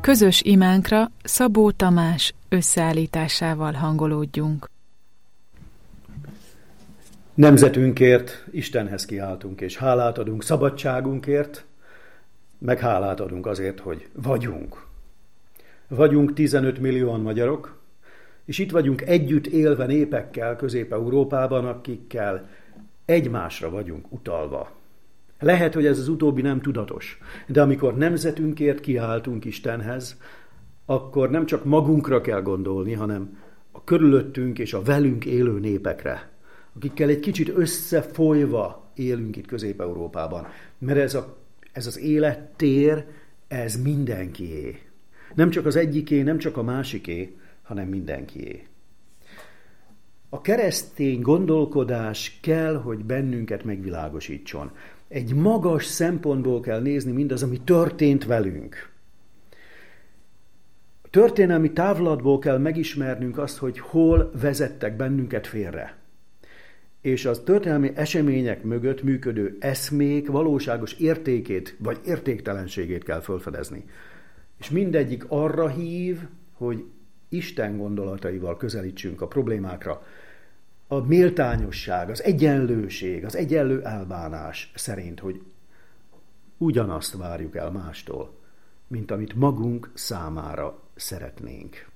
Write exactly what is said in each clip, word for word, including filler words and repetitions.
Közös imánkra Szabó Tamás összeállításával hangolódjunk. Nemzetünkért Istenhez kiáltunk, és hálát adunk szabadságunkért, meg hálát adunk azért, hogy vagyunk. Vagyunk tizenöt millióan magyarok, és itt vagyunk együtt élve népekkel Közép-Európában, akikkel egymásra vagyunk utalva. Lehet, hogy ez az utóbbi nem tudatos, de amikor nemzetünkért kiáltunk Istenhez, akkor nem csak magunkra kell gondolni, hanem a körülöttünk és a velünk élő népekre, akikkel egy kicsit összefolyva élünk itt Közép-Európában. Mert ez, a, ez az élettér, ez mindenkié. Nem csak az egyiké, nem csak a másiké, hanem mindenkié. A keresztény gondolkodás kell, hogy bennünket megvilágosítson. Egy magas szempontból kell nézni mindaz, ami történt velünk. A történelmi távlatból kell megismernünk azt, hogy hol vezettek bennünket félre. És az történelmi események mögött működő eszmék valóságos értékét vagy értéktelenségét kell felfedezni. És mindegyik arra hív, hogy Isten gondolataival közelítsünk a problémákra. A méltányosság, az egyenlőség, az egyenlő elbánás szerint, hogy ugyanazt várjuk el mástól, mint amit magunk számára szeretnénk.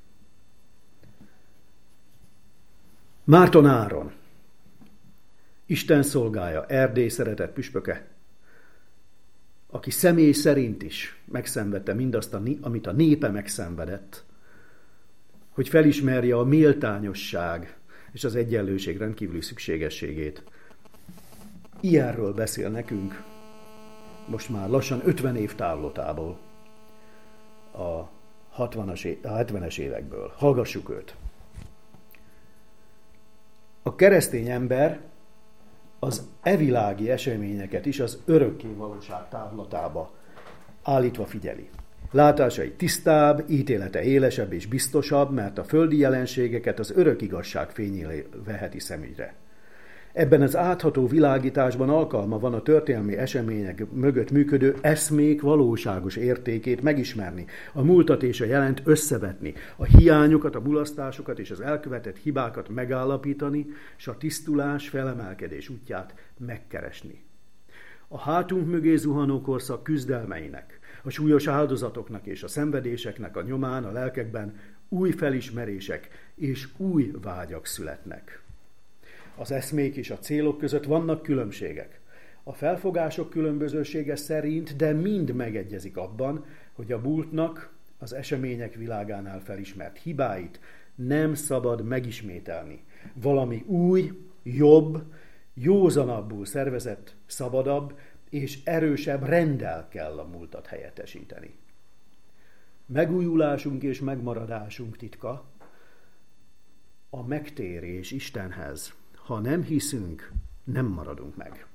Márton Áron, Isten szolgája, Erdély szeretett püspöke, aki személy szerint is megszenvedte mindazt, amit a népe megszenvedett, hogy felismerje a méltányosság és az egyenlőség rendkívüli szükségességét. Ilyenről beszél nekünk most már lassan ötven év távlatából, a, hatvanas, a hetvenes évekből. Hallgassuk őt! A keresztény ember az evilági eseményeket is az örökké valóság távlatába állítva figyeli. Látásai tisztább, ítélete élesebb és biztosabb, mert a földi jelenségeket az örök igazság fényére veheti szemügyre. Ebben az átható világításban alkalma van a történelmi események mögött működő eszmék valóságos értékét megismerni, a múltat és a jelent összevetni, a hiányokat, a mulasztásokat és az elkövetett hibákat megállapítani, és a tisztulás, felemelkedés útját megkeresni. A hátunk mögé zuhanó korszak küzdelmeinek, a súlyos áldozatoknak és a szenvedéseknek a nyomán a lelkekben új felismerések és új vágyak születnek. Az eszmék és a célok között vannak különbségek. A felfogások különbözősége szerint, de mind megegyezik abban, hogy a múltnak, az események világánál felismert hibáit nem szabad megismételni. Valami új, jobb, józanabbul szervezett, szabadabb és erősebb renddel kell a múltat helyettesíteni. Megújulásunk és megmaradásunk titka a megtérés Istenhez. Ha nem hiszünk, nem maradunk meg.